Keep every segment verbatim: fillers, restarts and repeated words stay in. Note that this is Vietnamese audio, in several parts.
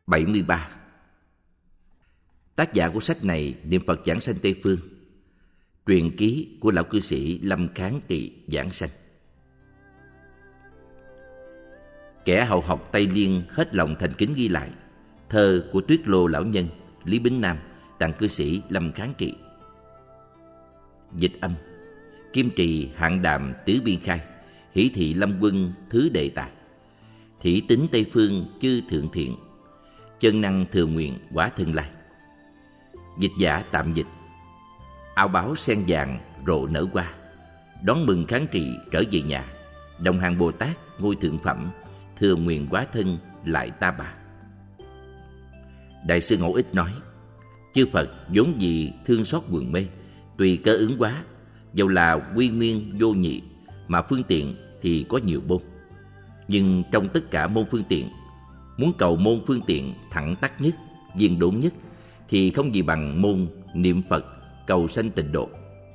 bảy mươi ba. Tác giả của sách này niệm Phật giảng sanh Tây Phương. Truyện ký của lão cư sĩ Lâm Kháng Trị giảng sanh. Kẻ hậu học Tây Liên hết lòng thành kính ghi lại thơ của Tuyết Lô lão nhân Lý Bính Nam tặng cư sĩ Lâm Kháng Trị. Dịch âm: Kim trì hạng đàm tứ biên khai, hỷ thị lâm quân thứ đệ tài. Thủy tính Tây Phương chư thượng thiện, chân năng thừa nguyện quả thân lai. Dịch giả tạm dịch: Ao báo sen vàng rộ nở hoa, đón mừng Kháng Trị trở về nhà. Đồng hàng Bồ Tát ngôi thượng phẩm, thừa nguyện quá thân lại ta bà. Đại sư Ngẫu Ích nói: Chư Phật vốn gì thương xót quần mê, tùy cơ ứng hóa, dầu là quy nguyên vô nhị, mà phương tiện thì có nhiều môn. Nhưng trong tất cả môn phương tiện, muốn cầu môn phương tiện thẳng tắc nhất, viên đốn nhất, thì không gì bằng môn niệm Phật cầu sanh tịnh độ.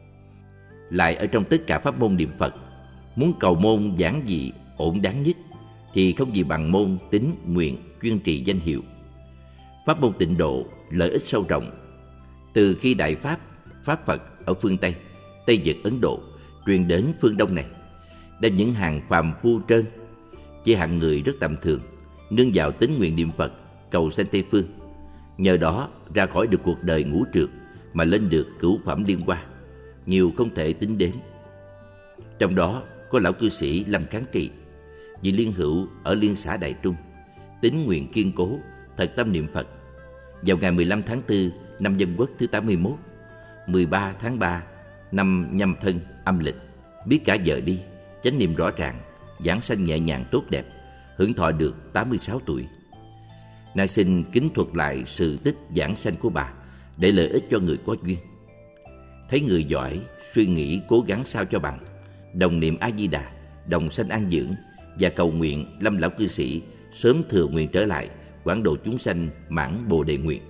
Lại ở trong tất cả pháp môn niệm Phật, muốn cầu môn giản dị ổn đáng nhất, thì không gì bằng môn tín nguyện chuyên trì danh hiệu. Pháp môn tịnh độ lợi ích sâu rộng. Từ khi Đại Pháp, Pháp Phật ở phương Tây, Tây Vực Ấn Độ truyền đến phương Đông này, đem những hàng phàm phu trơn, chỉ hạng người rất tầm thường, nương vào tín nguyện niệm Phật cầu sanh Tây Phương, nhờ đó ra khỏi được cuộc đời ngũ trượt mà lên được cửu phẩm liên hoa, nhiều không thể tính đến. Trong đó có lão cư sĩ Lâm Kháng Trị, vị liên hữu ở Liên xã Đại Trung, tín nguyện kiên cố, thật tâm niệm Phật. Vào ngày mười lăm tháng tư năm Dân Quốc thứ tám mươi mốt, mười ba tháng ba năm Nhâm Thân âm lịch, biết cả giờ đi, chánh niệm rõ ràng, giảng sanh nhẹ nhàng tốt đẹp, hưởng thọ được tám mươi sáu tuổi. Nay xin kính thuật lại sự tích giảng sanh của bà để lợi ích cho người có duyên. Thấy người giỏi, suy nghĩ cố gắng sao cho bằng, đồng niệm A Di Đà, đồng sanh an dưỡng, và cầu nguyện Lâm lão cư sĩ sớm thừa nguyện trở lại quảng độ chúng sanh mãn bồ đề nguyện.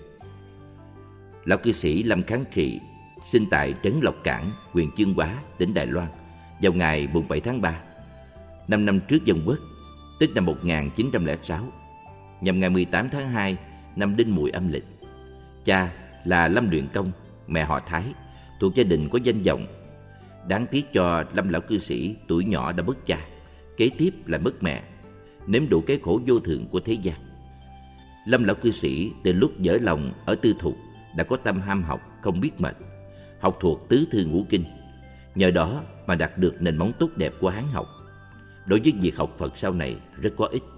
Lão cư sĩ Lâm Kháng Trị sinh tại trấn Lộc Cảng, huyện Chương Hóa, tỉnh Đài Loan vào ngày mùng bảy tháng ba năm năm trước Dân Quốc, tức năm một nghìn chín trăm lẻ sáu, nhằm ngày mười tám tháng hai năm Đinh Mùi âm lịch. Cha là Lâm Luyện Công, mẹ họ Thái, thuộc gia đình có danh vọng. Đáng tiếc cho Lâm lão cư sĩ tuổi nhỏ đã mất cha, kế tiếp là mất mẹ, nếm đủ cái khổ vô thượng của thế gian. Lâm lão cư sĩ từ lúc dở lòng ở tư thục đã có tâm ham học không biết mệt, học thuộc tứ thư ngũ kinh, nhờ đó mà đạt được nền móng tốt đẹp của Hán học. Đối với việc học Phật sau này rất có ích.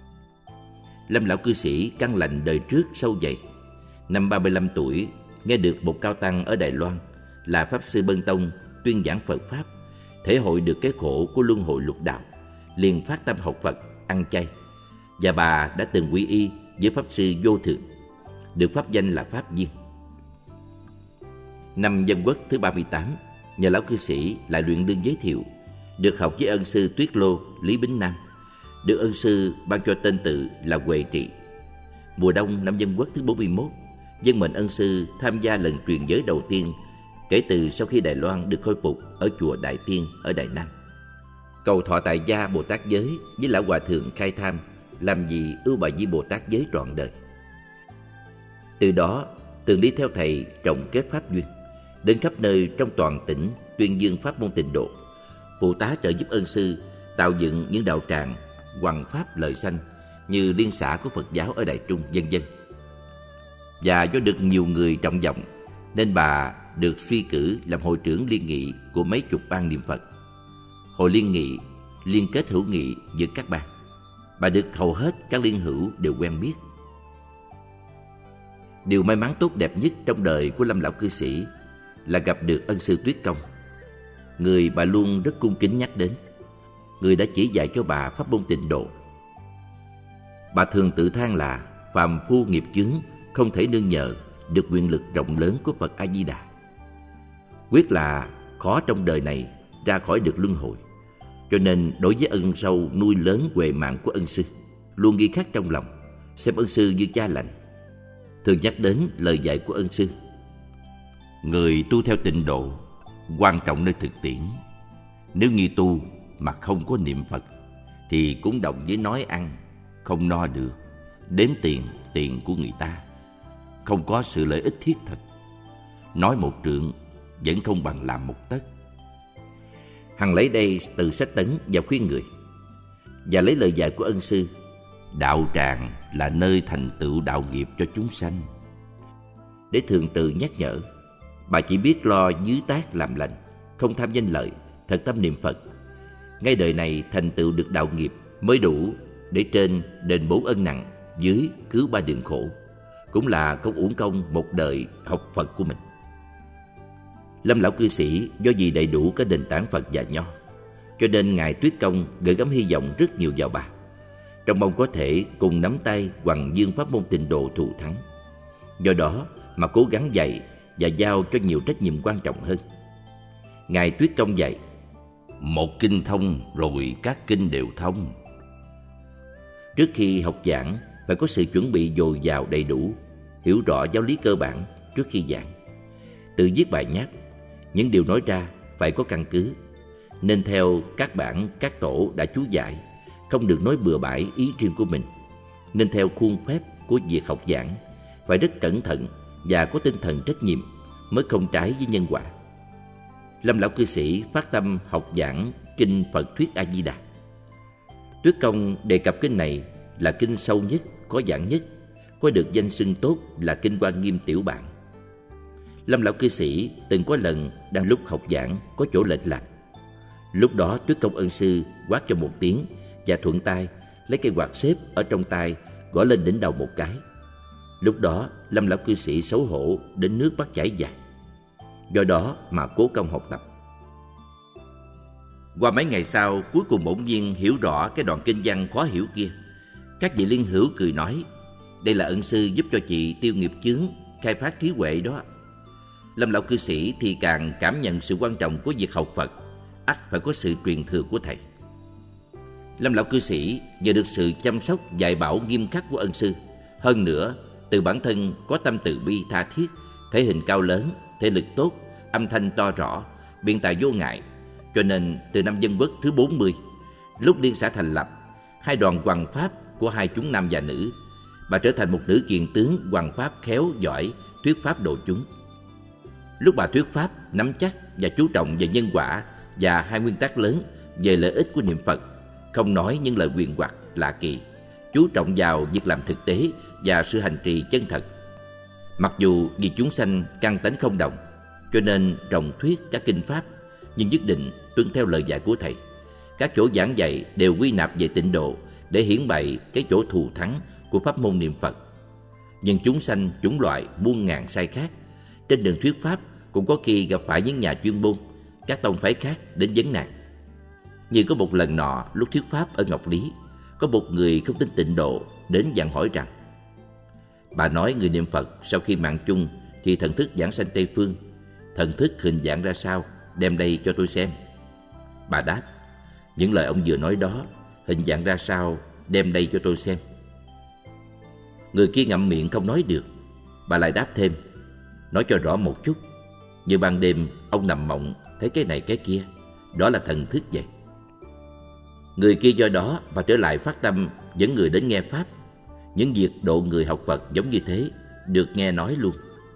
Lâm lão cư sĩ căn lành đời trước sâu dày. Năm ba mươi lăm tuổi, nghe được một cao tăng ở Đài Loan là Pháp Sư Bân Tông tuyên giảng Phật Pháp, thể hội được cái khổ của luân hồi lục đạo, liền phát tâm học Phật, ăn chay. Và bà đã từng quy y với Pháp Sư Vô Thượng, được pháp danh là Pháp Viên. Năm Dân Quốc thứ ba mươi tám, nhờ lão cư sĩ lại luyện đương giới thiệu, được học với ân sư Tuyết Lô Lý Bính Nam, được ân sư ban cho tên tự là Huệ Trị. Mùa đông năm Dân Quốc thứ bốn mươi mốt, dân mệnh ân sư tham gia lần truyền giới đầu tiên kể từ sau khi Đài Loan được khôi phục ở chùa Đại Tiên ở Đài Nam. Cầu thọ tại gia Bồ Tát giới với lão hòa thượng Khai Tham, làm gì ưu bài di Bồ Tát giới trọn đời. Từ đó thường đi theo thầy trồng kết pháp duyên, đến khắp nơi trong toàn tỉnh tuyên dương pháp môn tịnh độ, phụ tá trợ giúp ân sư tạo dựng những đạo tràng hoằng pháp lợi sanh như liên xã của Phật giáo ở Đại Trung, vân vân. Và do được nhiều người trọng vọng nên bà được suy cử làm hội trưởng liên nghị của mấy chục ban niệm Phật. Hội liên nghị liên kết hữu nghị giữa các ban. Bà được hầu hết các liên hữu đều quen biết. Điều may mắn tốt đẹp nhất trong đời của Lâm lão cư sĩ là gặp được ân sư Tuyết Công, người bà luôn rất cung kính nhắc đến, người đã chỉ dạy cho bà pháp môn tịnh độ. Bà thường tự than là phàm phu nghiệp chướng không thể nương nhờ được quyền lực rộng lớn của Phật A Di Đà. Quyết là khó trong đời này ra khỏi được luân hồi. Cho nên đối với ân sâu nuôi lớn huệ mạng của ân sư, luôn ghi khắc trong lòng, xem ân sư như cha lành. Thường nhắc đến lời dạy của ân sư: người tu theo tịnh độ quan trọng nơi thực tiễn. Nếu như tu mà không có niệm Phật thì cũng đồng với nói ăn không no được, đếm tiền tiền của người ta, không có sự lợi ích thiết thực. Nói một trượng vẫn không bằng làm một tấc. Hằng lấy đây từ sách Tấn và khuyên người, và lấy lời dạy của ân sư: đạo tràng là nơi thành tựu đạo nghiệp cho chúng sanh, để thường tự nhắc nhở. Bà chỉ biết lo dưới tác làm lành, không tham danh lợi, thật tâm niệm Phật. Ngay đời này thành tựu được đạo nghiệp mới đủ để trên đền bù ân nặng, dưới cứu ba đường khổ, cũng là không uổng công một đời học Phật của mình. Lâm lão cư sĩ do vì đầy đủ các nền tảng Phật và Nho, cho nên ngài Tuyết Công gửi gắm hy vọng rất nhiều vào bà, trong mong có thể cùng nắm tay hoằng dương pháp môn Tịnh Độ thù thắng. Do đó mà cố gắng dạy và giao cho nhiều trách nhiệm quan trọng hơn. Ngài Tuyết Công dạy: một kinh thông rồi các kinh đều thông. Trước khi học giảng phải có sự chuẩn bị dồi dào đầy đủ, hiểu rõ giáo lý cơ bản trước khi giảng. Tự viết bài nháp, những điều nói ra phải có căn cứ, nên theo các bản các tổ đã chú giải, không được nói bừa bãi ý riêng của mình. Nên theo khuôn phép của việc học giảng, phải rất cẩn thận và có tinh thần trách nhiệm, mới không trái với nhân quả. Lâm lão cư sĩ phát tâm học giảng kinh Phật thuyết A Di Đà. Tuyết Công đề cập kinh này là kinh sâu nhất, có giảng nhất, có được danh xưng tốt là kinh Hoa Nghiêm Tiểu Bản. Lâm lão cư sĩ từng có lần đang lúc học giảng có chỗ lệch lạc. Lúc đó Tuyết Công ân sư quát cho một tiếng và thuận tay lấy cây quạt xếp ở trong tay gõ lên đỉnh đầu một cái. Lúc đó Lâm lão cư sĩ xấu hổ đến nước mắt chảy dài. Do đó mà cố công học tập. Qua mấy ngày sau, cuối cùng bỗng nhiên hiểu rõ cái đoạn kinh văn khó hiểu kia. Các vị liên hữu cười nói: đây là ân sư giúp cho chị tiêu nghiệp chướng, khai phát trí huệ đó. Lâm lão cư sĩ thì càng cảm nhận sự quan trọng của việc học Phật, ắt phải có sự truyền thừa của thầy. Lâm lão cư sĩ nhờ được sự chăm sóc dạy bảo nghiêm khắc của ân sư, hơn nữa từ bản thân có tâm từ bi tha thiết, thể hình cao lớn, thể lực tốt, âm thanh to rõ, biện tài vô ngại, cho nên từ năm Dân Quốc thứ bốn mươi, lúc Liên xã thành lập, hai đoàn hoằng pháp của hai chúng nam và nữ, bà trở thành một nữ kiện tướng hoằng pháp khéo giỏi thuyết pháp độ chúng. Lúc bà thuyết pháp nắm chắc và chú trọng về nhân quả và hai nguyên tắc lớn về lợi ích của niệm Phật, không nói những lời huyền hoặc lạ kỳ, chú trọng vào việc làm thực tế và sự hành trì chân thật. Mặc dù vì chúng sanh căn tánh không đồng, cho nên ròng thuyết các kinh pháp, nhưng nhất định tuân theo lời dạy của thầy. Các chỗ giảng dạy đều quy nạp về tịnh độ để hiển bày cái chỗ thù thắng của pháp môn niệm Phật. Nhưng chúng sanh chủng loại muôn ngàn sai khác, trên đường thuyết pháp cũng có khi gặp phải những nhà chuyên môn, các tông phái khác đến vấn nạn. Như có một lần nọ lúc thuyết pháp ở Ngọc Lý, có một người không tin tịnh độ đến dặn hỏi rằng: bà nói người niệm Phật sau khi mạng chung thì thần thức giảng sanh Tây Phương, thần thức hình dạng ra sao, đem đây cho tôi xem. Bà đáp: những lời ông vừa nói đó, hình dạng ra sao, đem đây cho tôi xem. Người kia ngậm miệng không nói được. Bà lại đáp thêm: nói cho rõ một chút, như ban đêm ông nằm mộng thấy cái này cái kia, đó là thần thức vậy. Người kia do đó và trở lại phát tâm dẫn người đến nghe pháp. Những việc độ người học Phật giống như thế được nghe nói luôn.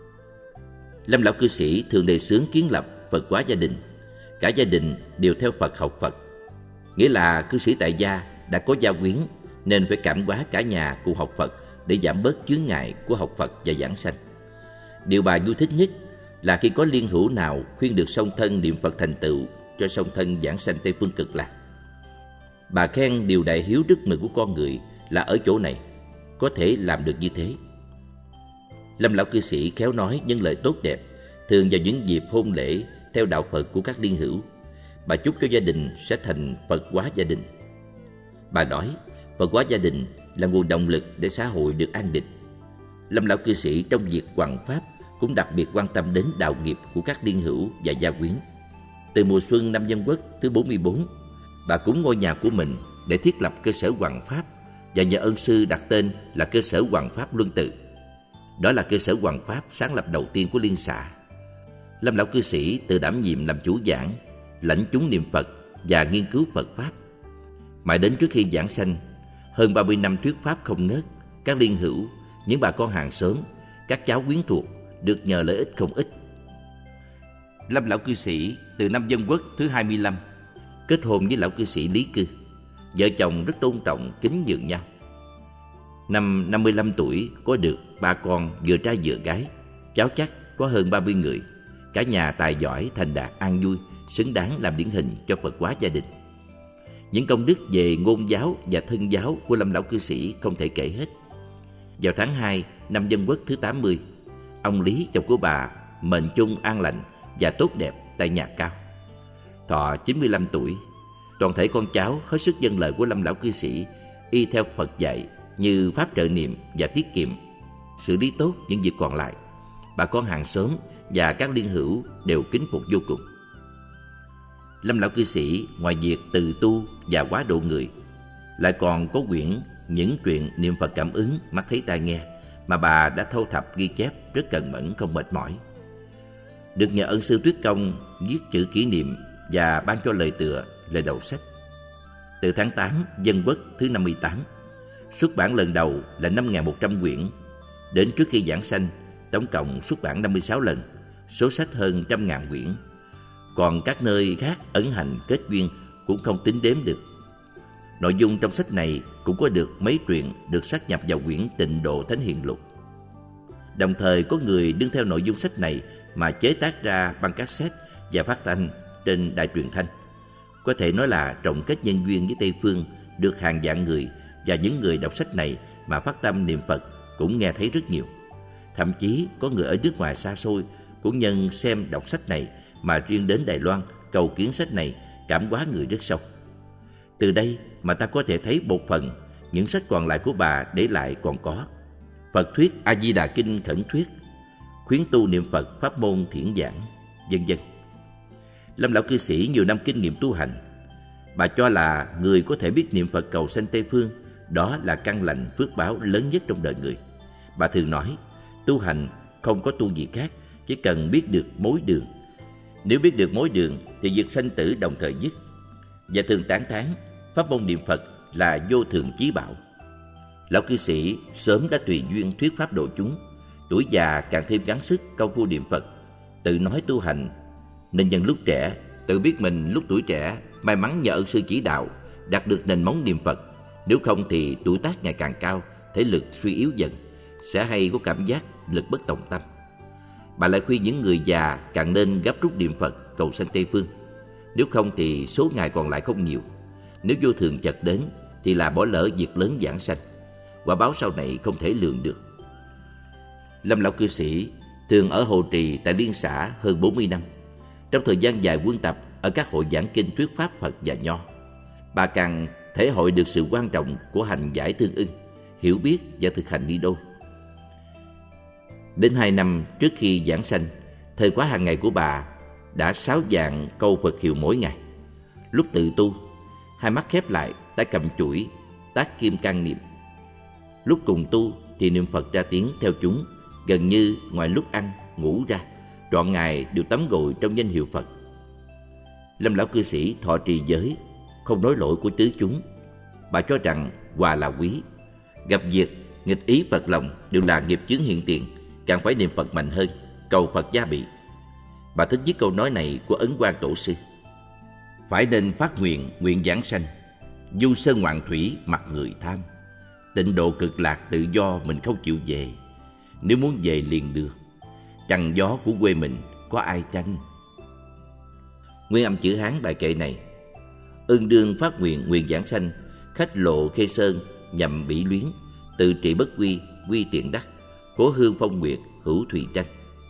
Lâm lão cư sĩ thường đề xướng kiến lập Phật hóa gia đình. Cả gia đình đều theo Phật học Phật, nghĩa là cư sĩ tại gia đã có gia quyến nên phải cảm hóa cả nhà cùng học Phật để giảm bớt chướng ngại của học Phật và giảng sanh. Điều bà vui thích nhất là khi có liên hữu nào khuyên được song thân niệm Phật thành tựu cho song thân giảng sanh Tây Phương Cực Lạc. Bà khen điều đại hiếu đức mừng của con người là ở chỗ này, có thể làm được như thế. Lâm lão cư sĩ khéo nói những lời tốt đẹp, thường vào những dịp hôn lễ theo đạo Phật của các liên hữu. Bà chúc cho gia đình sẽ thành Phật hóa gia đình. Bà nói Phật hóa gia đình là nguồn động lực để xã hội được an định. Lâm lão cư sĩ trong việc hoằng pháp cũng đặc biệt quan tâm đến đạo nghiệp của các liên hữu và gia quyến. Từ mùa xuân năm Dân Quốc thứ bốn mươi bốn, bà cúng ngôi nhà của mình để thiết lập cơ sở hoằng pháp và nhờ ân sư đặt tên là cơ sở hoằng pháp Luân Tự. Đó là cơ sở hoằng pháp sáng lập đầu tiên của Liên xã. Lâm lão cư sĩ tự đảm nhiệm làm chủ giảng, lãnh chúng niệm Phật và nghiên cứu Phật pháp. Mãi đến trước khi giảng sanh, hơn ba mươi năm thuyết pháp không ngớt, các liên hữu những bà con hàng xóm, các cháu quyến thuộc được nhờ lợi ích không ít. Lâm lão cư sĩ từ năm Dân Quốc thứ hai mươi lăm kết hôn với lão cư sĩ Lý Cư. Vợ chồng rất tôn trọng, kính nhường nhau. Năm năm mươi lăm tuổi có được ba con vừa trai vừa gái, cháu chắc có hơn ba mươi người. Cả nhà tài giỏi, thành đạt, an vui, xứng đáng làm điển hình cho Phật hóa gia đình. Những công đức về ngôn giáo và thân giáo của Lâm lão cư sĩ không thể kể hết. Vào tháng hai năm Dân Quốc thứ tám mươi, ông Lý, chồng của bà, mệnh chung an lành và tốt đẹp tại nhà cao. Thọ chín mươi lăm tuổi, toàn thể con cháu hết sức vâng lời của Lâm lão cư sĩ, y theo Phật dạy như pháp trợ niệm và tiết kiệm, xử lý tốt những việc còn lại. Bà con hàng xóm và các liên hữu đều kính phục vô cùng. Lâm lão cư sĩ ngoài việc từ tu và hóa độ người, lại còn có quyển Những Truyện Niệm Phật Cảm Ứng Mắt Thấy Tai Nghe mà bà đã thâu thập ghi chép rất cần mẫn, không mệt mỏi. Được nhờ ân sư Tuyết Công viết chữ kỷ niệm và ban cho lời tựa, lời đầu sách. Từ tháng tám Dân Quốc thứ năm mươi tám, xuất bản lần đầu là năm nghìn một trăm quyển. Đến trước khi giảng sanh, tổng cộng xuất bản năm mươi sáu lần, số sách hơn trăm ngàn quyển. Còn các nơi khác ấn hành kết duyên cũng không tính đếm được. Nội dung trong sách này cũng có được mấy truyện được sáp nhập vào quyển Tịnh Độ Thánh Hiền Lục. Đồng thời có người đương theo nội dung sách này mà chế tác ra băng cassette và phát thanh trên đài truyền thanh. Có thể nói là trồng kết nhân duyên với Tây Phương được hàng vạn người, và những người đọc sách này mà phát tâm niệm Phật cũng nghe thấy rất nhiều. Thậm chí có người ở nước ngoài xa xôi cũng nhân xem đọc sách này mà riêng đến Đài Loan cầu kiến sách này, cảm hóa người rất sâu. Từ đây mà ta có thể thấy một phần những sách còn lại của bà để lại còn có Phật Thuyết A Di Đà Kinh Khẩn Thuyết, Khuyến tu niệm Phật pháp môn thiện giảng, vân vân. Lâm lão cư sĩ nhiều năm kinh nghiệm tu hành. Bà cho là người có thể biết niệm Phật cầu sanh Tây Phương, đó là căn lành phước báo lớn nhất trong đời người. Bà thường nói, tu hành không có tu gì khác, chỉ cần biết được mối đường. Nếu biết được mối đường thì việc sanh tử đồng thời dứt. Và thường tán thán pháp môn niệm Phật là vô thượng chí bảo. Lão cư sĩ sớm đã tùy duyên thuyết pháp độ chúng, tuổi già càng thêm gắng sức công phu niệm Phật, tự nói tu hành, nên nhân lúc trẻ tự biết mình lúc tuổi trẻ may mắn nhờ ân sư chỉ đạo đạt được nền móng niệm Phật. Nếu không thì tuổi tác ngày càng cao, thể lực suy yếu dần, sẽ hay có cảm giác lực bất tòng tâm. Bà lại khuyên những người già càng nên gấp rút niệm Phật cầu sanh Tây Phương. Nếu không thì số ngày còn lại không nhiều. Nếu vô thường chợt đến thì là bỏ lỡ việc lớn giảng sanh, quả báo sau này không thể lường được. Lâm lão cư sĩ thường ở Hồ Trì tại Liên Xã hơn bốn mươi năm. Trong thời gian dài quân tập ở các hội giảng kinh thuyết pháp Phật và Nho, bà càng thể hội được sự quan trọng của hành giải tương ưng, hiểu biết và thực hành đi đôi. Đến hai năm trước khi giảng sanh, thời khóa hàng ngày của bà đã sáu vạn câu Phật hiệu mỗi ngày. Lúc tự tu, hai mắt khép lại, tay cầm chuỗi, tác kim can niệm. Lúc cùng tu thì niệm Phật ra tiếng theo chúng, gần như ngoài lúc ăn, ngủ ra, trọn ngày đều tắm gội trong danh hiệu Phật. Lâm lão cư sĩ thọ trì giới, không nói lỗi của tứ chúng. Bà cho rằng hòa là quý, gặp việc nghịch ý Phật lòng đều là nghiệp chướng hiện tiền, càng phải niệm Phật mạnh hơn, cầu Phật gia bị. Bà thích viết câu nói này của Ấn Quang Tổ sư: phải nên phát nguyện, nguyện giảng sanh, du sơn ngoạn thủy mặc người tham, tịnh độ cực lạc tự do mình không chịu về, nếu muốn về liền được, trăng gió của quê mình có ai tranh. Nguyên âm chữ Hán bài kệ này: ưng đương phát nguyện, nguyện giảng sanh, khách lộ Khê Sơn nhằm bỉ luyến, tự trị bất quy, quy tiện đắc, cố hương phong nguyệt, hữu thủy tranh.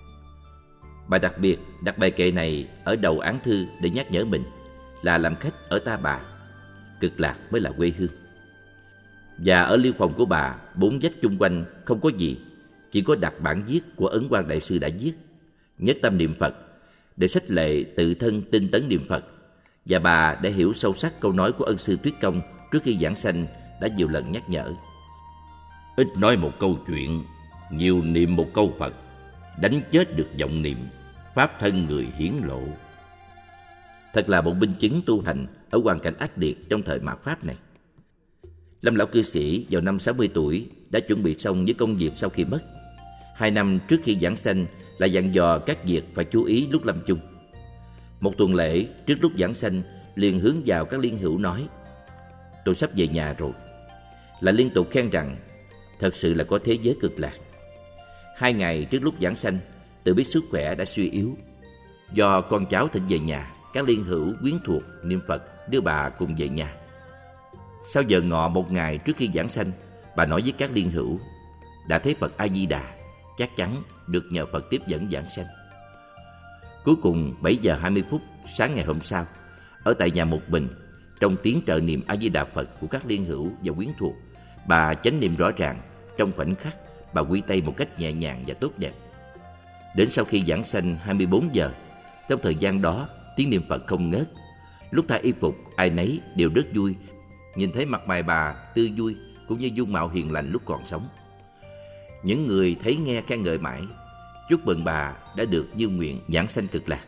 Bà đặc biệt đặt bài kệ này ở đầu án thư để nhắc nhở mình là làm khách ở Ta Bà, cực lạc mới là quê hương. Và ở liêu phòng của bà, bốn vách chung quanh không có gì, chỉ có đặt bản viết của Ấn Quang Đại Sư đã viết: nhất tâm niệm Phật, để sách lệ tự thân tinh tấn niệm Phật. Và bà đã hiểu sâu sắc câu nói của ân sư Tuyết Công trước khi giảng sanh đã nhiều lần nhắc nhở: ít nói một câu chuyện, nhiều niệm một câu Phật, đánh chết được vọng niệm, pháp thân người hiển lộ. Thật là một minh chứng tu hành ở hoàn cảnh ác liệt trong thời mạt Pháp này. Lâm lão cư sĩ vào năm sáu mươi tuổi đã chuẩn bị xong những công việc sau khi mất. Hai năm trước khi giảng sanh là dặn dò các việc phải chú ý lúc lâm chung. Một tuần lễ trước lúc giảng sanh liền hướng vào các liên hữu nói: tôi sắp về nhà rồi. Là liên tục khen rằng thật sự là có thế giới cực lạc. Hai ngày trước lúc giảng sanh, tự biết sức khỏe đã suy yếu. Do con cháu thỉnh về nhà, các liên hữu quyến thuộc niệm Phật đưa bà cùng về nhà. Sau giờ ngọ một ngày trước khi giảng sanh, bà nói với các liên hữu: đã thấy Phật A Di Đà, chắc chắn được nhờ Phật tiếp dẫn giảng sanh. Cuối cùng bảy giờ hai mươi phút sáng ngày hôm sau, ở tại nhà một mình, trong tiếng trợ niệm A Di Đà Phật của các liên hữu và quyến thuộc, bà chánh niệm rõ ràng. Trong khoảnh khắc, bà quy tay một cách nhẹ nhàng và tốt đẹp. Đến sau khi giảng sanh hai mươi bốn giờ, trong thời gian đó tiếng niệm Phật không ngớt. Lúc thay y phục, ai nấy đều rất vui nhìn thấy mặt mày bà tươi vui cũng như dung mạo hiền lành lúc còn sống. Những người thấy nghe khen ngợi mãi, chúc mừng bà đã được như nguyện giảng sanh cực lạc.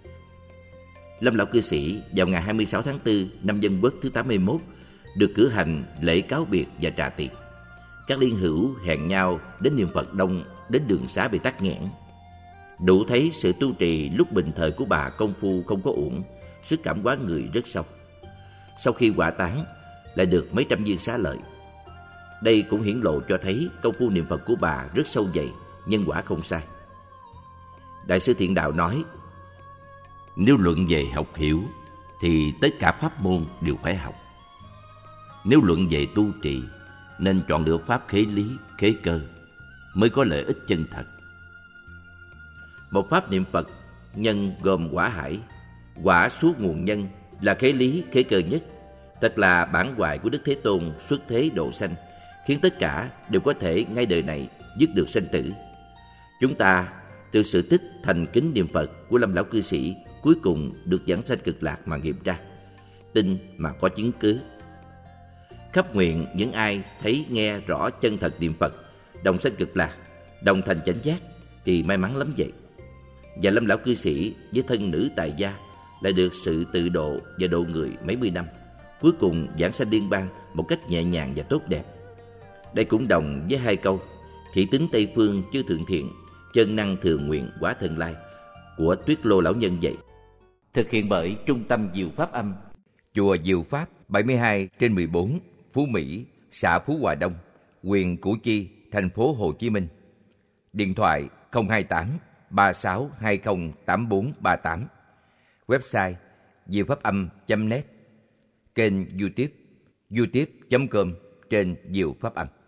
Lâm lão cư sĩ vào ngày hai mươi sáu tháng tư năm Dân Quốc thứ tám mươi mốt được cử hành lễ cáo biệt và trà tiệc. Các liên hữu hẹn nhau đến niệm Phật đông, đến đường xá bị tắc nghẽn. Đủ thấy sự tu trì lúc bình thời của bà công phu không có uổng, sức cảm hóa người rất sâu. Sau khi hỏa táng lại được mấy trăm viên xá lợi. Đây cũng hiển lộ cho thấy công phu niệm Phật của bà rất sâu dày, nhân quả không sai. Đại sư Thiện Đạo nói: nếu luận về học hiểu thì tất cả pháp môn đều phải học. Nếu luận về tu trì nên chọn lựa pháp khế lý, khế cơ mới có lợi ích chân thật. Một pháp niệm Phật nhân gồm quả hải, quả suốt nguồn nhân là khế lý, khế cơ nhất. Thật là bản hoài của Đức Thế Tôn xuất thế độ sanh, khiến tất cả đều có thể ngay đời này dứt được sanh tử. Chúng ta từ sự tích thành kính niệm Phật của Lâm lão cư sĩ cuối cùng được giảng sanh cực lạc mà nghiệm ra, tin mà có chứng cứ. Khắp nguyện những ai thấy nghe rõ chân thật niệm Phật, đồng sanh cực lạc, đồng thành chánh giác thì may mắn lắm vậy. Và Lâm lão cư sĩ với thân nữ tài gia lại được sự tự độ và độ người mấy mươi năm, cuối cùng giảng sanh liên bang một cách nhẹ nhàng và tốt đẹp. Đây cũng đồng với hai câu thị tính Tây Phương chư thượng thiện, chân năng thường nguyện quả thần lai của Tuyết Lô lão nhân vậy. Thực hiện bởi Trung tâm Diệu Pháp Âm, Chùa Diệu Pháp bảy mươi hai trên mười bốn, Phú Mỹ, xã Phú Hòa Đông, huyện Củ Chi, thành phố Hồ Chí Minh. Điện thoại không hai tám ba sáu hai không tám bốn ba tám. Website diệu pháp âm chấm net. Kênh YouTube youtube chấm com trên Diệu Pháp Âm.